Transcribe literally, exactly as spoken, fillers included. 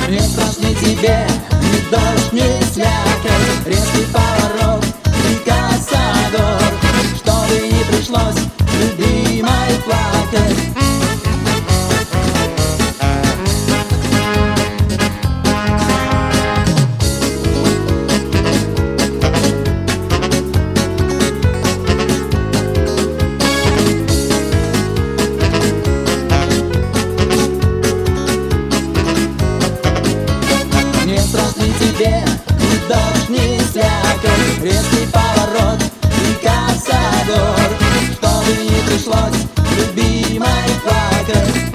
Не страшны тебе ни дождь, ни слякоть, резкий поворот и кассадор, чтобы не пришлось любимой плакать. Не страшны тебе ни дождь, ни слякоть, резкий поворот и кассадор, чтобы не пришлось любимой плакать.